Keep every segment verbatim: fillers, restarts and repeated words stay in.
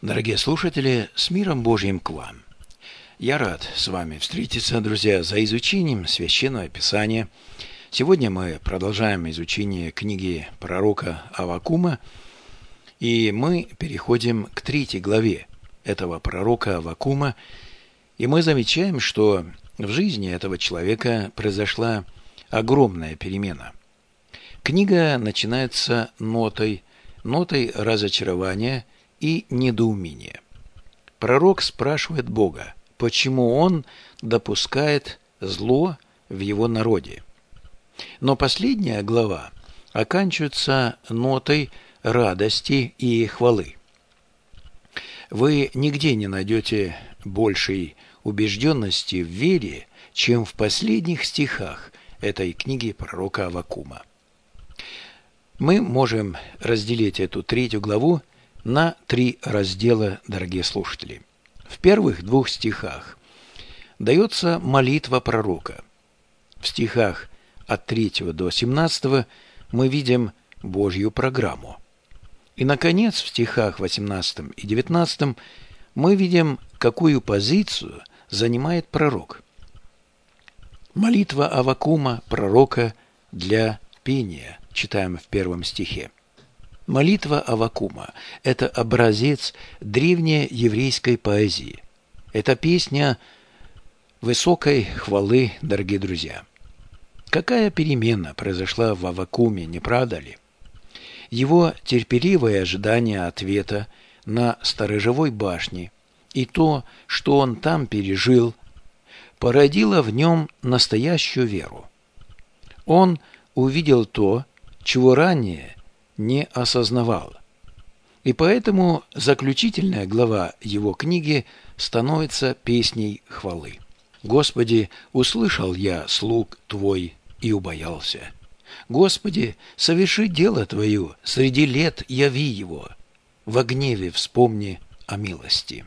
Дорогие слушатели, с миром Божьим к вам. Я рад с вами встретиться, друзья, за изучением Священного Писания. Сегодня мы продолжаем изучение книги пророка Аввакума, и мы переходим к третьей главе этого пророка Аввакума, и мы замечаем, что в жизни этого человека произошла огромная перемена. Книга начинается нотой, нотой разочарования и недоумения. Пророк спрашивает Бога, почему он допускает зло в его народе. Но последняя глава оканчивается нотой радости и хвалы. Вы нигде не найдете большей убежденности в вере, чем в последних стихах этой книги пророка Аввакума. Мы можем разделить эту третью главу на три раздела, дорогие слушатели. В первых двух стихах дается молитва пророка. В стихах от третьего до семнадцатого мы видим Божью программу. И, наконец, в стихах восемнадцатом и девятнадцатом мы видим, какую позицию занимает пророк. Молитва Аввакума, пророка, для пения, читаем в первом стихе. Молитва Аввакума – это образец древней еврейской поэзии. Это песня высокой хвалы, дорогие друзья. Какая перемена произошла в Аввакуме, не правда ли? Его терпеливое ожидание ответа на сторожевой башне и то, что он там пережил, породило в нем настоящую веру. Он увидел то, чего ранее не осознавал. И поэтому заключительная глава его книги становится песней хвалы. «Господи, услышал я слуг Твой и убоялся. Господи, соверши дело Твое, среди лет яви его. Во гневе вспомни о милости».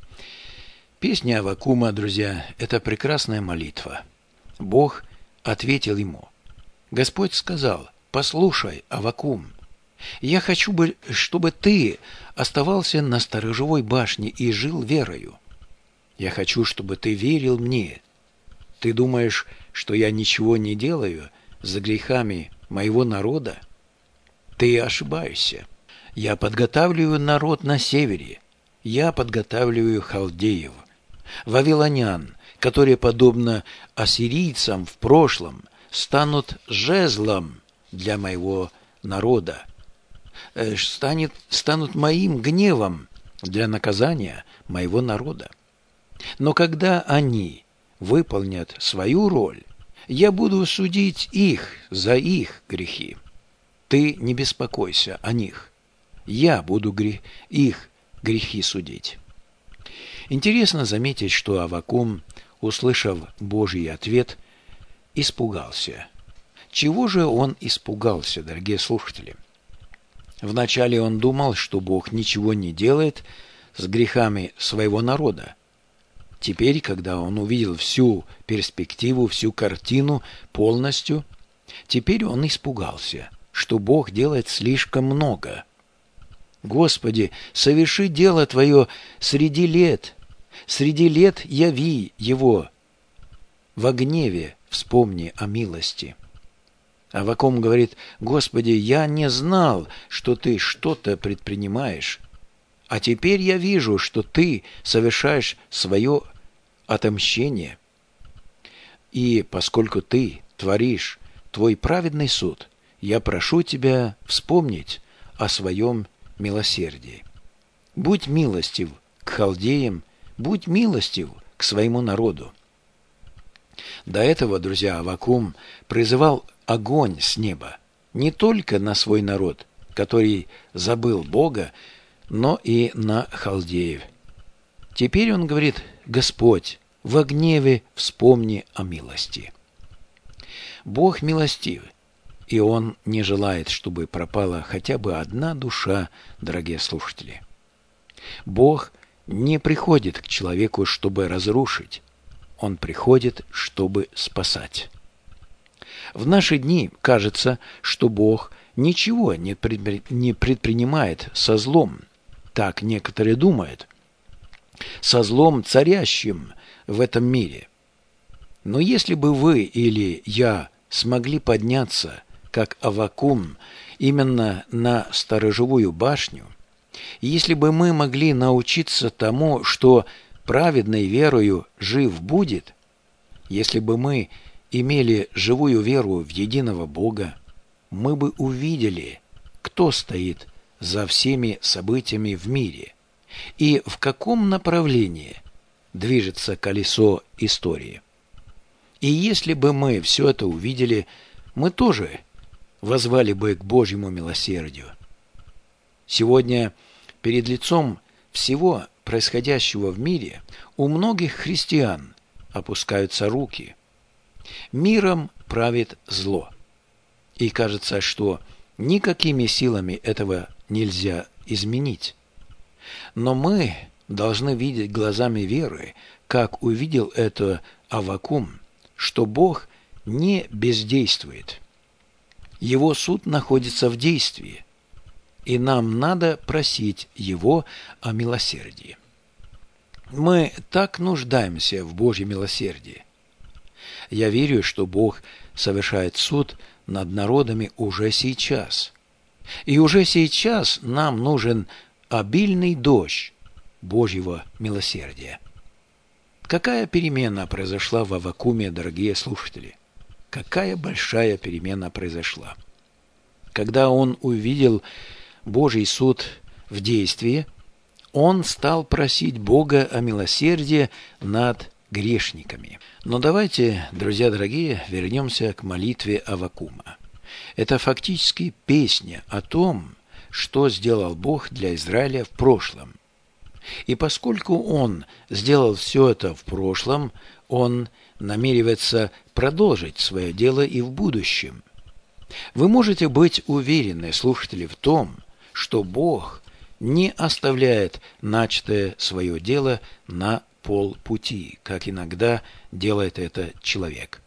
Песня Аввакума, друзья, это прекрасная молитва. Бог ответил ему. Господь сказал: «Послушай, Аввакум, я хочу, чтобы ты оставался на сторожевой башне и жил верою. Я хочу, чтобы ты верил мне. Ты думаешь, что я ничего не делаю за грехами моего народа? Ты ошибаешься. Я подготавливаю народ на севере. Я подготавливаю халдеев, вавилонян, которые, подобно ассирийцам в прошлом, станут жезлом для моего народа, станет, станут моим гневом для наказания моего народа. Но когда они выполнят свою роль, я буду судить их за их грехи. Ты не беспокойся о них. Я буду грех, их грехи судить». Интересно заметить, что Аввакум, услышав Божий ответ, испугался. Чего же он испугался, дорогие слушатели? Вначале он думал, что Бог ничего не делает с грехами своего народа. Теперь, когда он увидел всю перспективу, всю картину полностью, теперь он испугался, что Бог делает слишком много. «Господи, соверши дело Твое среди лет, среди лет яви его, во гневе вспомни о милости». Аввакум говорит: «Господи, я не знал, что Ты что-то предпринимаешь, а теперь я вижу, что Ты совершаешь свое отомщение. И поскольку Ты творишь Твой праведный суд, я прошу Тебя вспомнить о своем милосердии. Будь милостив к халдеям, будь милостив к своему народу». До этого, друзья, Аввакум призывал огонь с неба не только на свой народ, который забыл Бога, но и на халдеев. Теперь он говорит: «Господь, во гневе вспомни о милости». Бог милостив, и Он не желает, чтобы пропала хотя бы одна душа, дорогие слушатели. Бог не приходит к человеку, чтобы разрушить. Он приходит, чтобы спасать. В наши дни кажется, что Бог ничего не предпринимает со злом, так некоторые думают, со злом, царящим в этом мире. Но если бы вы или я смогли подняться, как Аввакум, именно на сторожевую башню, и если бы мы могли научиться тому, что праведной верою жив будет, если бы мы имели живую веру в единого Бога, мы бы увидели, кто стоит за всеми событиями в мире и в каком направлении движется колесо истории. И если бы мы все это увидели, мы тоже воззвали бы к Божьему милосердию. Сегодня перед лицом всего происходящего в мире у многих христиан опускаются руки. Миром правит зло. И кажется, что никакими силами этого нельзя изменить. Но мы должны видеть глазами веры, как увидел это Аввакум, что Бог не бездействует. Его суд находится в действии, и нам надо просить Его о милосердии. Мы так нуждаемся в Божьем милосердии. Я верю, что Бог совершает суд над народами уже сейчас. И уже сейчас нам нужен обильный дождь Божьего милосердия. Какая перемена произошла в Аввакуме, дорогие слушатели? Какая большая перемена произошла. Когда он увидел Божий суд в действии, он стал просить Бога о милосердии над грешниками. Но давайте, друзья дорогие, вернемся к молитве Аввакума. Это фактически песня о том, что сделал Бог для Израиля в прошлом. И поскольку Он сделал все это в прошлом, Он намеревается продолжить свое дело и в будущем. Вы можете быть уверены, слушатели, в том, что Бог не оставляет начатое свое дело на полпути, как иногда делает это человек.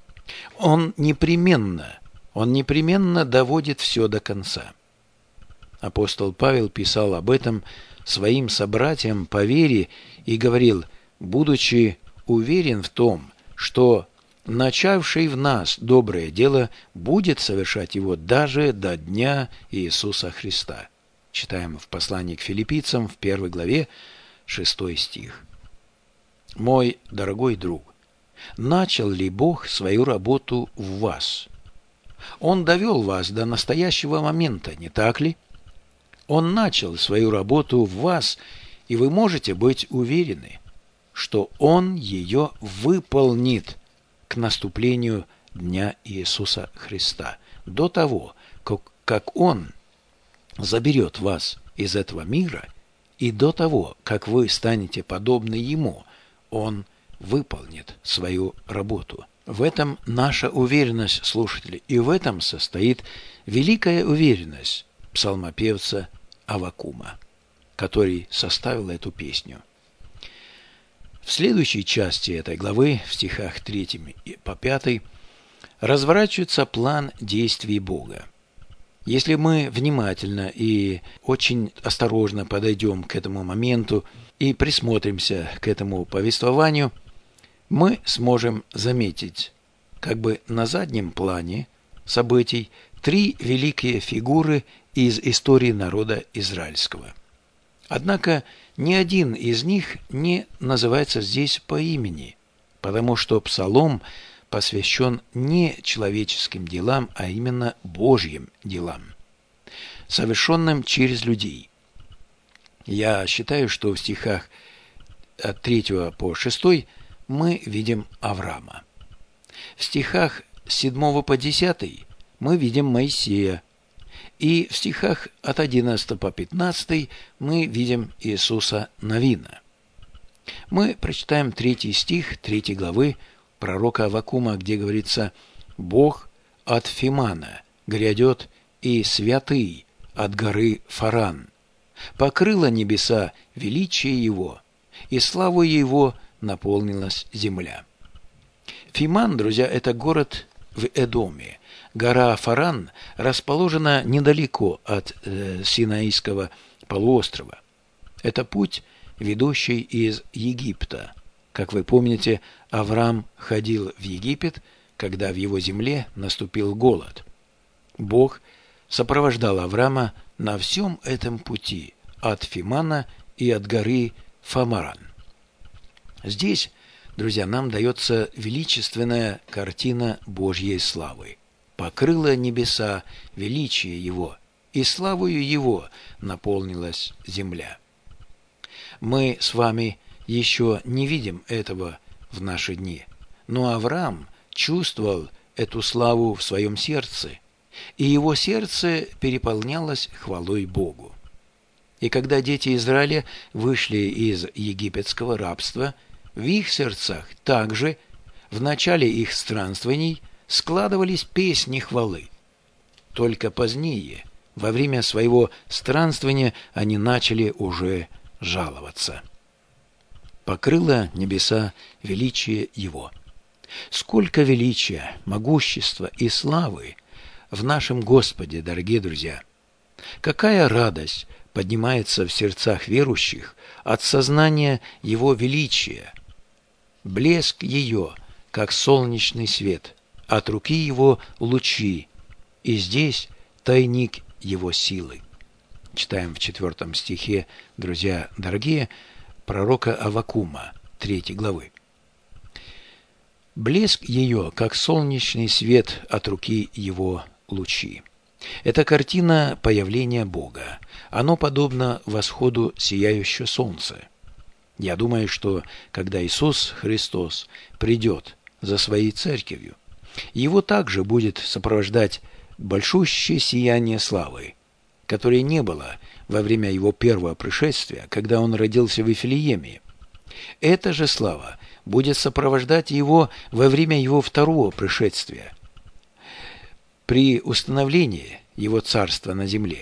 Он непременно, он непременно доводит все до конца. Апостол Павел писал об этом своим собратьям по вере и говорил: будучи уверен в том, что начавший в нас доброе дело будет совершать его даже до дня Иисуса Христа. Читаем в послании к филиппийцам в первой главе, шестой стих. Мой дорогой друг, начал ли Бог свою работу в вас? Он довел вас до настоящего момента, не так ли? Он начал свою работу в вас, и вы можете быть уверены, что Он ее выполнит к наступлению Дня Иисуса Христа, до того, как, как Он заберет вас из этого мира, и до того, как вы станете подобны Ему, Он выполнит свою работу. В этом наша уверенность, слушатели, и в этом состоит великая уверенность псалмопевца Аввакума, который составил эту песню. В следующей части этой главы, в стихах третьим по пятый, разворачивается план действий Бога. Если мы внимательно и очень осторожно подойдем к этому моменту и присмотримся к этому повествованию, мы сможем заметить, как бы на заднем плане событий, три великие фигуры из истории народа израильского. Однако ни один из них не называется здесь по имени, потому что псалом посвящен не человеческим делам, а именно Божьим делам, совершенным через людей. Я считаю, что в стихах от третьего по шестой мы видим Авраама. В стихах с седьмого по десятый мы видим Моисея. И в стихах от одиннадцатого по пятнадцатый мы видим Иисуса Навина. Мы прочитаем третий стих третьей главы пророка Аввакума, где говорится: «Бог от Фимана грядет, и святый от горы Фаран. Покрыло небеса величие Его, и славу Его наполнилась земля». Фиман, друзья, это город в Эдоме. Гора Фаран расположена недалеко от э, Синайского полуострова. Это путь, ведущий из Египта. Как вы помните, Авраам ходил в Египет, когда в его земле наступил голод. Бог сопровождал Авраама на всем этом пути, от Фимана и от горы Фамаран. Здесь, друзья, нам дается величественная картина Божьей славы. Покрыло небеса величие Его, и славою Его наполнилась земля. Мы с вами еще не видим этого в наши дни, но Авраам чувствовал эту славу в своем сердце, и его сердце переполнялось хвалой Богу. И когда дети Израиля вышли из египетского рабства, в их сердцах также в начале их странствований складывались песни хвалы. Только позднее, во время своего странствования, они начали уже жаловаться. Покрыло небеса величие Его. Сколько величия, могущества и славы в нашем Господе, дорогие друзья! Какая радость поднимается в сердцах верующих от сознания Его величия! Блеск Ее, как солнечный свет, от руки Его лучи, и здесь тайник Его силы. Читаем в четвертом стихе, друзья дорогие, пророка Аввакума, третьей главы. Блеск ее, как солнечный свет от руки Его лучи. Это картина появления Бога. Оно подобно восходу сияющего солнца. Я думаю, что когда Иисус Христос придет за Своей Церковью, Его также будет сопровождать большущее сияние славы, которое не было во время Его первого пришествия, когда Он родился в Вифлееме. Эта же слава будет сопровождать Его во время Его второго пришествия, при установлении Его царства на земле.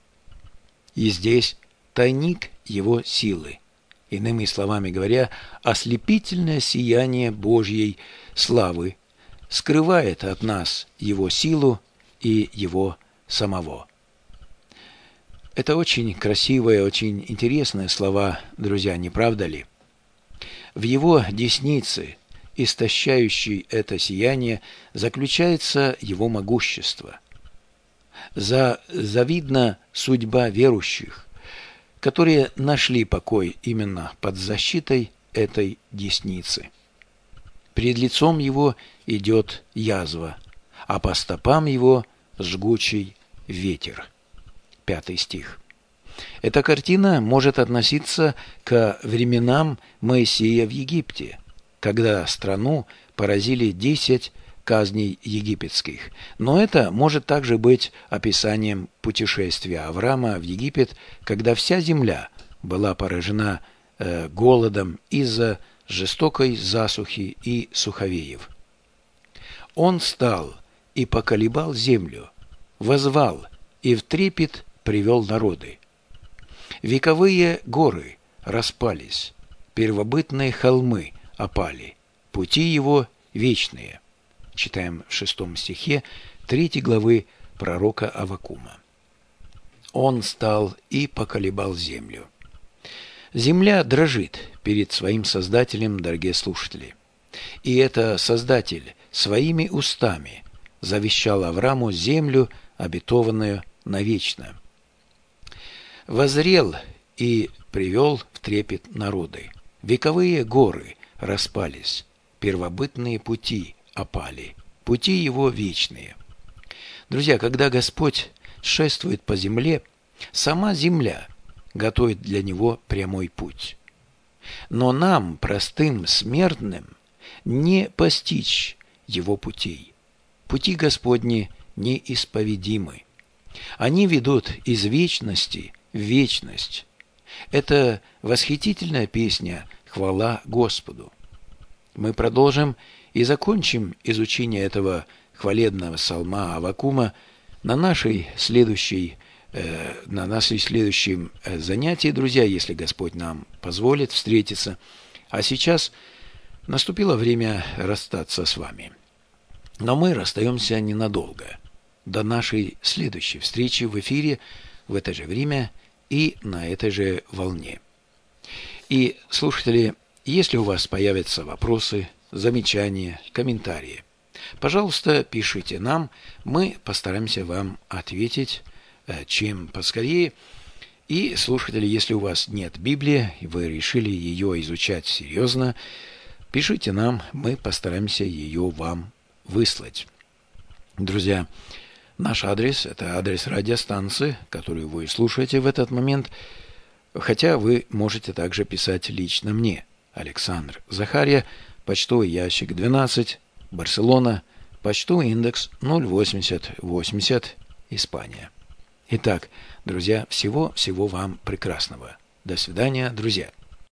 И здесь тайник Его силы. Иными словами говоря, ослепительное сияние Божьей славы скрывает от нас Его силу и Его самого. Это очень красивые, очень интересные слова, друзья, не правда ли? В Его деснице, истощающей это сияние, заключается Его могущество. За, завидна судьба верующих, которые нашли покой именно под защитой этой десницы. Перед лицом Его идет язва, а по стопам Его жгучий ветер. Пятый стих. Эта картина может относиться к временам Моисея в Египте, когда страну поразили десять казней египетских. Но это может также быть описанием путешествия Авраама в Египет, когда вся земля была поражена э, голодом из-за жестокой засухи и суховеев. Он встал и поколебал землю, воззвал и в трепет привел народы. Вековые горы распались, первобытные холмы опали, пути Его вечные. Читаем в шестом стихе третьей главы пророка Аввакума. Он встал и поколебал землю. Земля дрожит перед своим Создателем, дорогие слушатели. И это Создатель своими устами завещал Аврааму землю, обетованную навечно. Воззрел и привел в трепет народы. Вековые горы распались, первобытные пути опали, пути Его вечные. Друзья, когда Господь шествует по земле, сама земля готовит для Него прямой путь. Но нам, простым смертным, не постичь Его путей. Пути Господни неисповедимы. Они ведут из вечности в вечность. Это восхитительная песня «Хвала Господу». Мы продолжим и закончим изучение этого хвалебного псалма Аввакума на нашей следующей, э, на нашей следующем занятии, друзья, если Господь нам позволит встретиться. А сейчас наступило время расстаться с вами. Но мы расстаемся ненадолго. До нашей следующей встречи в эфире в это же время и на этой же волне. И, слушатели, если у вас появятся вопросы, замечания, комментарии, пожалуйста, пишите нам, мы постараемся вам ответить чем поскорее. И, слушатели, если у вас нет Библии, и вы решили ее изучать серьезно, пишите нам, мы постараемся ее вам выслать. Друзья, наш адрес – это адрес радиостанции, которую вы слушаете в этот момент, хотя вы можете также писать лично мне, Александр Захарья, почтовый ящик двенадцать, Барселона, почтовый индекс ноль восемьдесят восемьдесят, Испания. Итак, друзья, всего-всего вам прекрасного. До свидания, друзья.